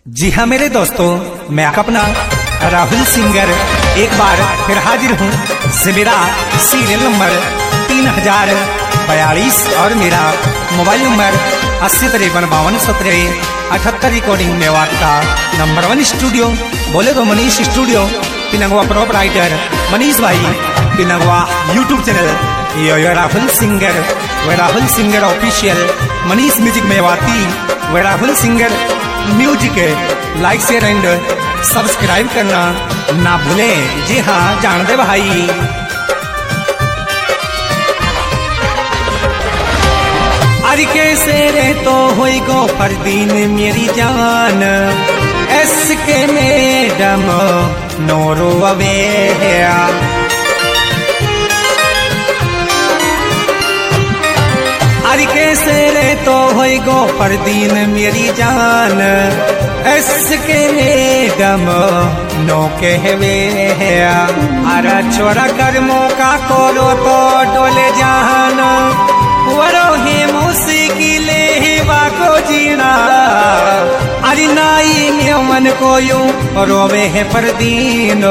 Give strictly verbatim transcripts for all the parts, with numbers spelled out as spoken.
जी हाँ मेरे दोस्तों, मैं अपना राहुल सिंगर एक बार फिर हाजिर हूँ से मेरा सीरियल नंबर तीन हजार बयालीस और मेरा मोबाइल नंबर अस्सी तिरपन बावन सत्रह अठहत्तर रिकॉर्डिंग मेवात का नंबर वन स्टूडियो बोले तो मनीष स्टूडियो पिनंगवा प्रोपराइटर मनीष भाई Pinangwa YouTube channel yo yo Rahul singer वे Rahul singer official Manish music Mewati वे Rahul singer music like share and subscribe करना ना भूलें। जी हाँ जान दे भाई। अरे कैसे रे तो होई गो फरदीन मेरी जान एस के मैडम नोरो अवे अरे कैसे रे तो होई गो फरदीन मेरी जान एस के मैडम नो कहवे अरे छोरा कर मौका करो तो डोले जान वरो ही मुश्किले बाको जीना अरे नाई मन को यूं रोवे है फरदीन।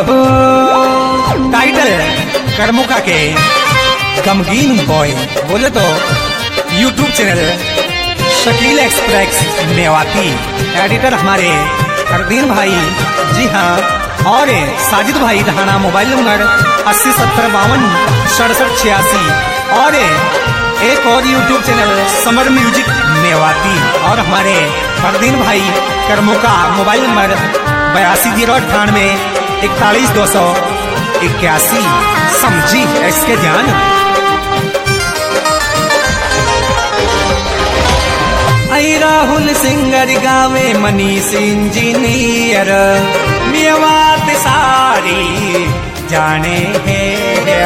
टाइटल करमुका के गमगीन बॉय बोले तो YouTube channel Shakeel express Mewati editor हमारे फरदीन भाई। जी हाँ और साजिद भाई ढाना मोबाइल नंबर अस्सी सत्तर बावन सड़सठ छियासी और एक और YouTube channel Samar music Mewati और हमारे फरदीन भाई करमुका मोबाइल नंबर बयासी जीरो अट्ठानवे इकतालीस दो सौ इक्यासी। समझी इसके ध्यान। आई राहुल सिंगर गावे मनीष इंजीनियर मेवात सारी जाने है।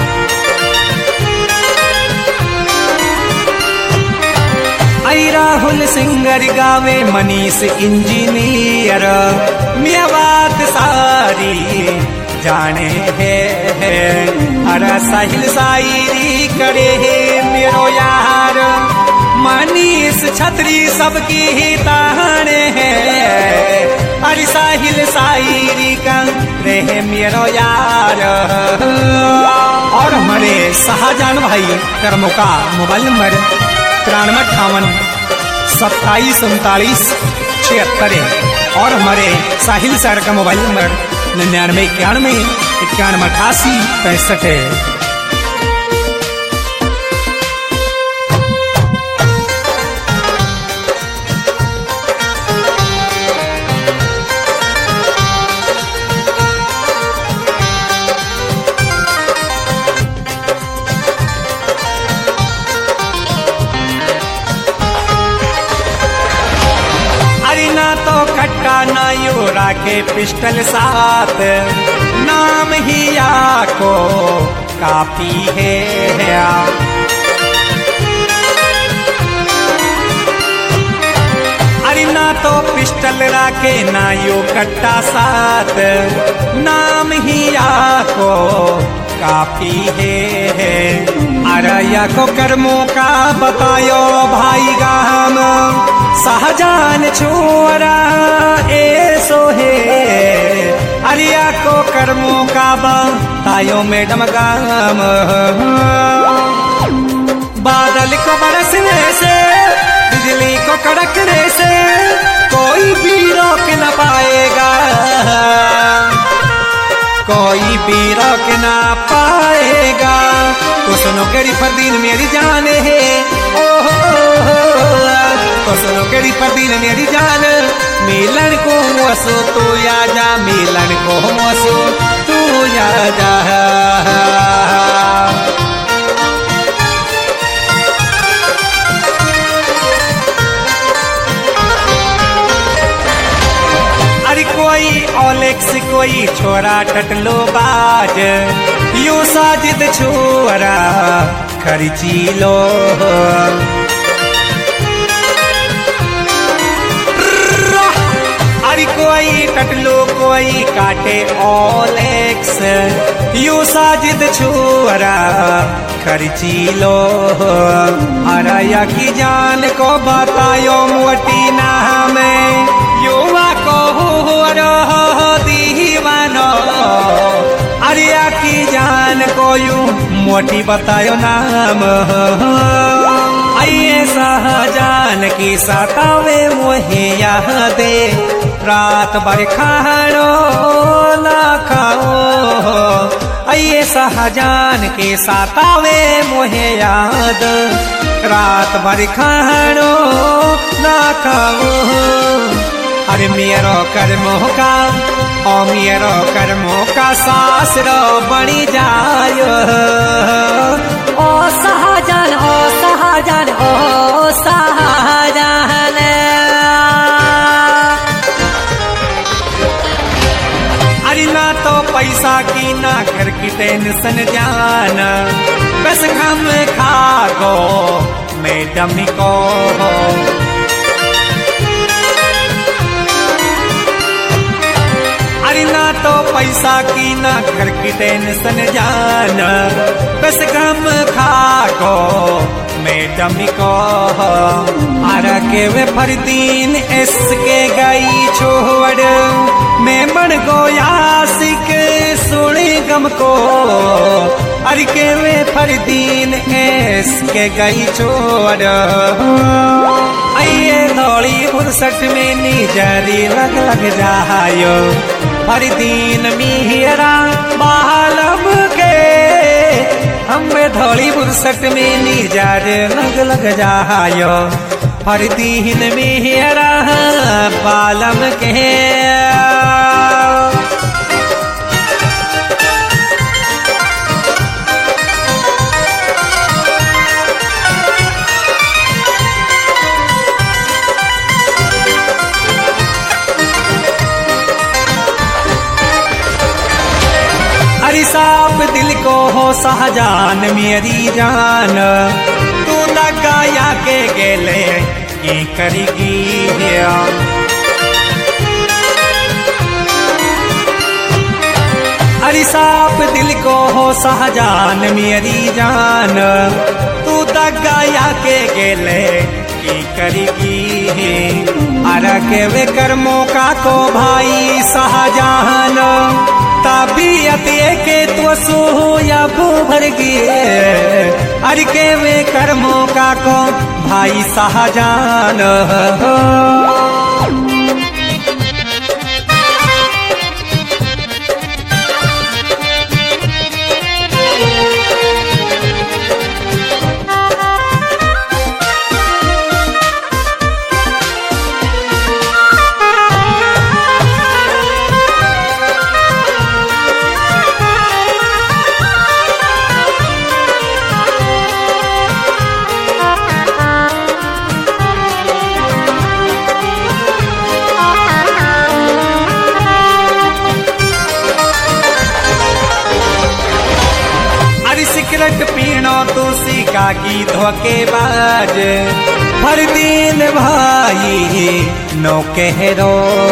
आई राहुल सिंगर गावे मनीष इंजीनियर मेवात सारी जाने है। अरे साहिल शायरी करे है मेरो यार मनीष छतरी सबकी ही ताने है। अरे साहिल शायरी का रहे मेरो यार और हमारे शाहजहान भाई करमुका मोबाइल नंबर तिरानवे अट्ठावन सत्ताईस उनतालीस छिहत्तर और हमारे साहिल सर का मोबाइल नंबर निन्यानवे इक्यानवे इक्यानवे अठासी पैंसठ है। कट्टा ना यू राखे पिस्टल साथ नाम ही को काफी है। अरे ना तो पिस्टल राखे ना यू कट्टा साथ नाम ही को काफी है। अरे को कर्मों का बतायो भाई गाम शाहजहान छोरा ऐसो है। अरिया को कर्मों का बतायो मैडम गाम बादल को बरसने से बिजली को कड़कने से कोई भी रोक न पाएगा कोई भी रोक ना पाएगा। तो सुनो करी फरदीन मेरी जान है ओह तो सुनो करी फरदीन मेरी जान मिलन को मसो तू या जा मिलन को मसो तू या जा। अरे कोई ओलेक्स कोई छोरा टटलो बाज यू साजिद छोरा खर्ची लो। अरे कोई टटलो कोई काटे ओलेक्स यू साजिद छोरा खर्ची लो। अरे की जान को बतायो मोटी ना में यो यू मोटी बतायो नाम आइए शाहजान की सतावे मोहे यादे रात भर खानो ना खाओ आइए शाहजान के सतावे मोहे याद रात भर खानो ना खाओ अरे मेरो कर्मों का ओ मेरो कर्मों का सासरो बनी जायो ओ शाहजान ओ शाहजान ओ शाहजान अरे ना तो पैसा की ना घर की टेंशन जान बस हम खा गो मैडम को अरे ना तो पैसा की ना घर की टेंशन जान बस गम खा को मैडम को आरा के वे फरदीन इसके गई छोड़ मैं बन गोया सिक सुने गम को अरे के वे फरदीन इसके गई छोड़ आइए दौड़ी फुर्सत में निजरी लग लग जायो हर दिन मिहरा बालम के हमें धोली फुर्सत में निजर लग लग जायो हर दिन मिहरा बालम के अरे साफ दिल को हो शाहजान मेरी जान तू दगाया के गेले की करेगी अरे साफ दिल को हो शाहजान मेरी जान तू दगाया के गेले की करेगी अरे के वे कर्मों का को भाई शाहजान तबीयत के तो सो या भर गे अरे के वे कर्मों का को भाई शाहजान सिगरेट पीनो तो सिका की धोखेबाज हर दिन भाई नो कहरो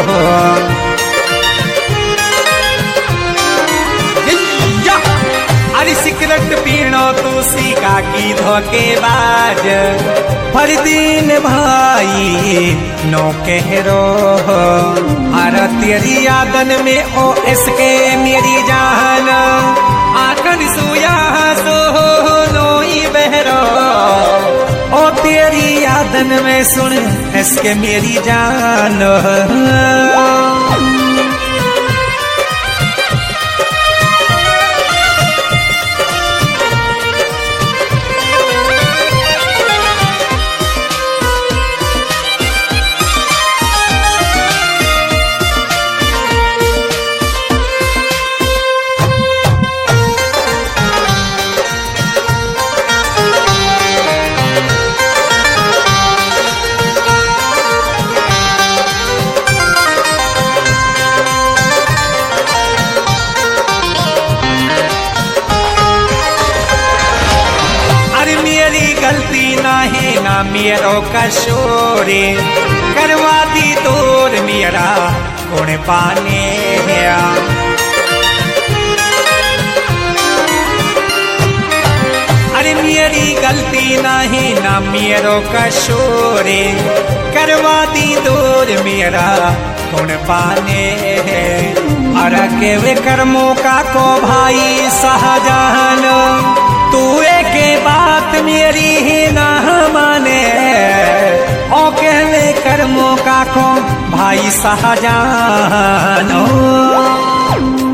अरे सिगरेट पीनो तो सिका की धोखेबाज हर दिन भाई नो कहरो अरे तेरी यादन में ओ इसके मेरी जान आखन सोया सो नोई बहरो ओ तेरी यादन में सुन इसके मेरी जान गलती ना है ना मेरो कशोरे करवा दी तोर मेरा कौन पाने अरे मेरी गलती ना है ना मेरो कशोरे करवा दी तोर मेरा कौन बाने अरे के वे कर्मों का को भाई शाहजहान तू के बात मेरी ही ना माने ओ के वे कर्मों का को भाई शाहजहान